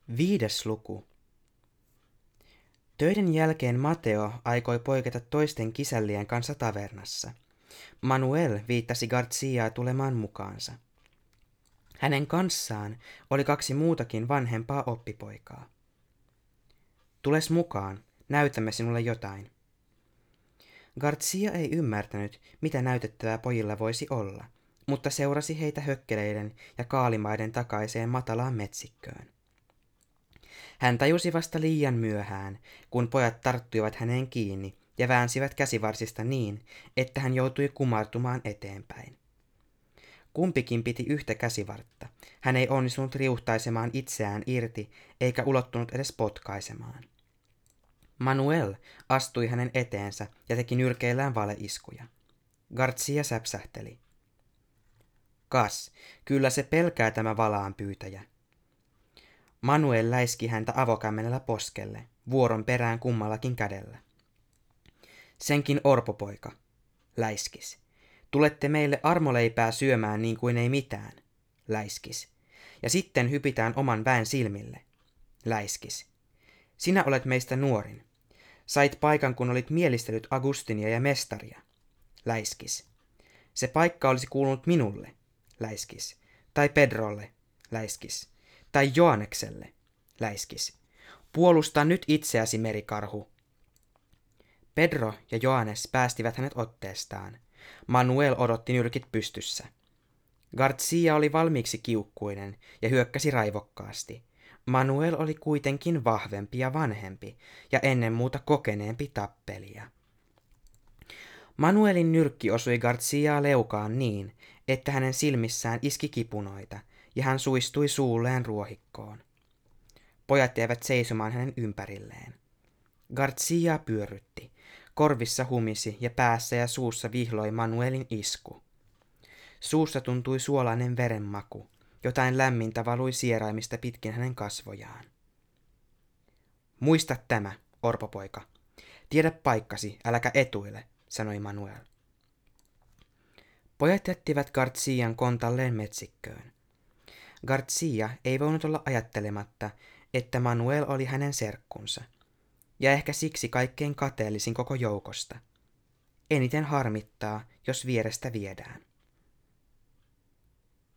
5. luku. Töiden jälkeen Mateo aikoi poiketa toisten kisällien kanssa tavernassa. Manuel viittasi Garciaa tulemaan mukaansa. Hänen kanssaan oli 2 muutakin vanhempaa oppipoikaa. Tules mukaan, näytämme sinulle jotain. Garcia ei ymmärtänyt, mitä näytettävää pojilla voisi olla, mutta seurasi heitä hökkeleiden ja kaalimaiden takaiseen matalaan metsikköön. Hän tajusi vasta liian myöhään, kun pojat tarttuivat häneen kiinni ja väänsivät käsivarsista niin, että hän joutui kumartumaan eteenpäin. Kumpikin piti yhtä käsivartta. Hän ei onnistunut riuhtaisemaan itseään irti eikä ulottunut edes potkaisemaan. Manuel astui hänen eteensä ja teki nyrkeillään valeiskuja. Garcia säpsähteli. Kas, kyllä se pelkää tämä valaanpyytäjä. Manuel läiski häntä avokämmenellä poskelle, vuoron perään kummallakin kädellä. Senkin orpopoika, läiskis. Tulette meille armoleipää syömään niin kuin ei mitään, läiskis. Ja sitten hypitään oman väen silmille, läiskis. Sinä olet meistä nuorin. Sait paikan, kun olit mielistellyt Agustinia ja mestaria, läiskis. Se paikka olisi kuulunut minulle, läiskis. Tai Pedrolle, läiskis. Tai Joanekselle, läiskis. Puolusta nyt itseäsi, merikarhu. Pedro ja Joanes päästivät hänet otteestaan. Manuel odotti nyrkit pystyssä. Garcia oli valmiiksi kiukkuinen ja hyökkäsi raivokkaasti. Manuel oli kuitenkin vahvempi ja vanhempi ja ennen muuta kokeneempi tappelija. Manuelin nyrkki osui Garciaa leukaan niin, että hänen silmissään iski kipunoita ja hän suistui suulleen ruohikkoon. Pojat jäivät seisomaan hänen ympärilleen. Garcia pyörrytti. Korvissa humisi ja päässä ja suussa vihloi Manuelin isku. Suussa tuntui suolainen verenmaku. Jotain lämmintä valui sieraimista pitkin hänen kasvojaan. Muista tämä, orpopoika. Tiedä paikkasi, äläkä etuile, sanoi Manuel. Pojat jättivät Garcian kontalleen metsikköön. Garcia ei voinut olla ajattelematta, että Manuel oli hänen serkkunsa, ja ehkä siksi kaikkein kateellisin koko joukosta. Eniten harmittaa, jos vierestä viedään.